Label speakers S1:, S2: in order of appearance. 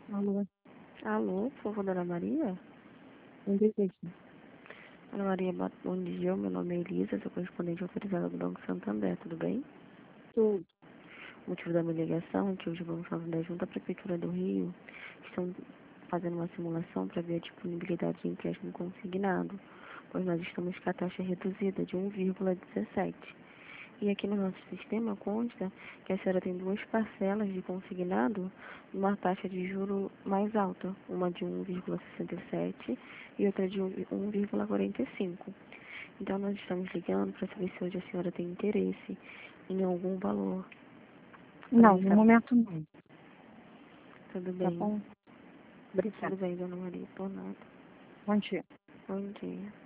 S1: Alô,
S2: Alô, por favor, Dona Maria?
S1: quem deseja?
S2: Dona Maria, bom dia. Meu nome é Elisa, sou correspondente autorizada do Banco Santander, tudo bem?
S1: Tudo.
S2: O motivo da minha ligação é que hoje o Banco Santander, junto à Prefeitura do Rio, estão fazendo uma simulação para ver a disponibilidade de empréstimo consignado, pois nós estamos com a taxa reduzida de 1,17. E aqui no nosso sistema consta que a senhora tem duas parcelas de consignado numa taxa de juro mais alta, uma de 1,67 e outra de 1,45. Então nós estamos ligando para saber se hoje a senhora tem interesse em algum valor.
S1: Não, no momento não.
S2: Tudo
S1: Tá
S2: bem.
S1: bom?
S2: Tudo
S1: Obrigada.
S2: bem, Dona Maria, por nada.
S1: Bom dia.
S2: Bom dia.